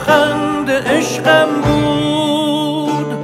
لبخند عشقم بود.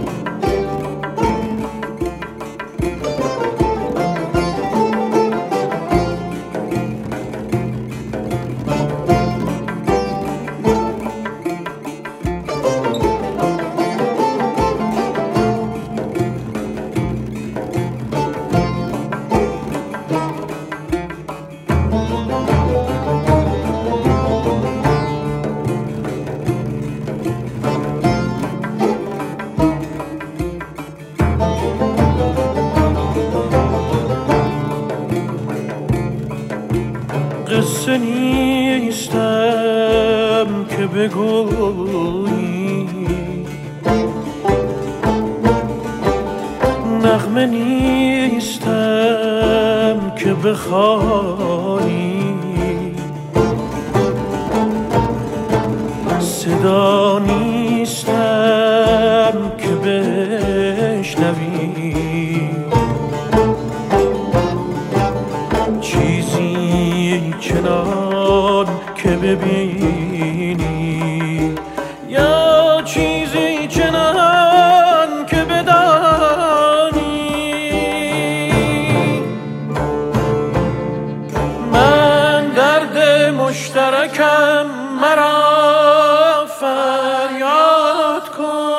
قصه نیستم که بگویی، نغمه نیستم که بخوانی، صدا نیستم که بشنوی، چیزی چنان که ببینی یا چیزی چنان که بدانی. من درد مشترکم مرا فریاد کن.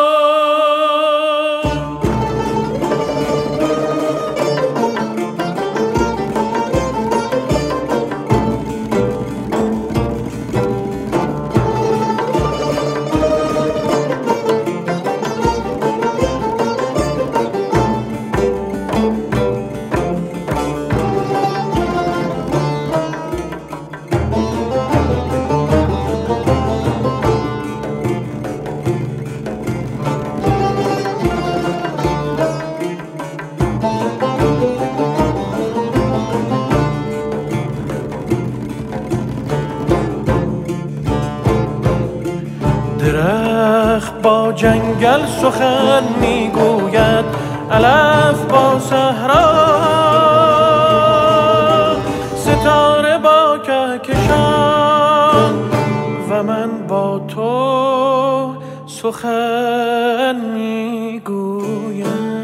درخت با جنگل سخن میگوید، علف با صحرا، ستاره با کهکشان و من با تو سخن میگویم.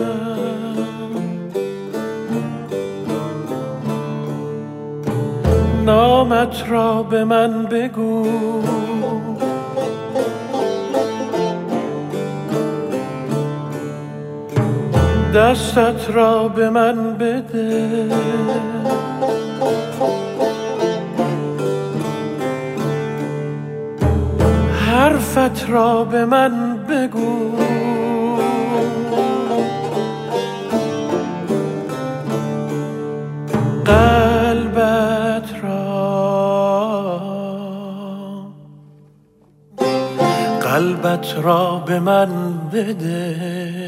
نامت را به من بگو، دستت را به من بده، حرفت را به من بگو، قلبت را به من بده.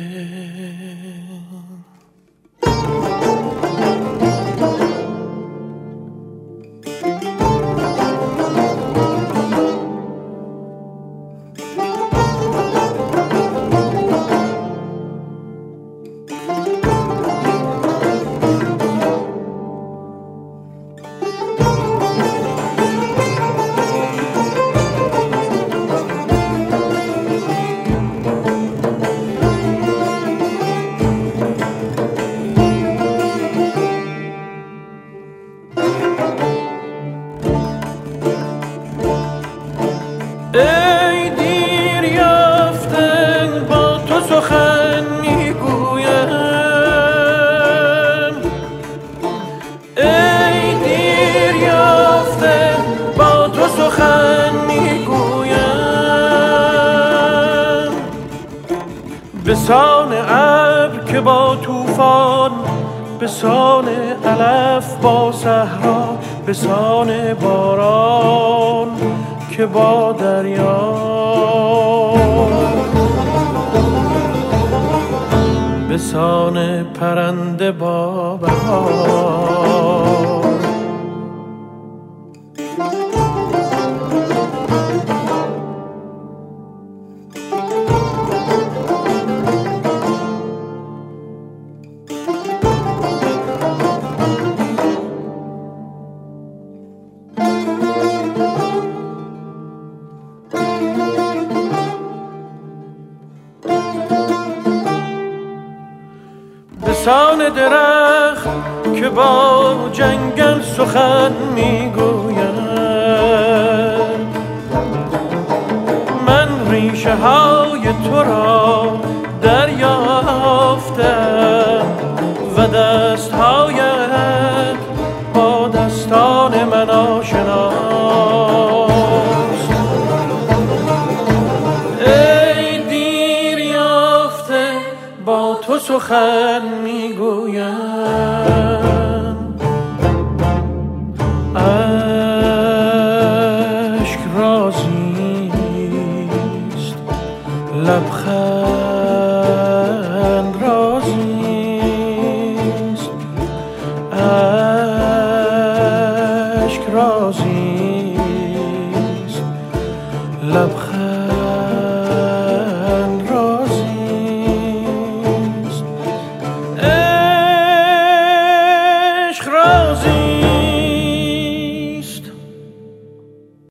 ای دیر یافته با تو سخن میگویم، ای دیر یافته با تو سخن میگویم، به سان ابر که با طوفان، به سان علف با صحرا، به سان باران که با دریا، به سان پرنده با بهار. بسان درخت که با جنگل سخن میگوید. من ریشه های تو را دریافتم و دستهایت با دستان من آشناست. ای دیر یافته با تو سخن میگویم، اشک رازیست لبخند رازیست، اشک رازیست لبخند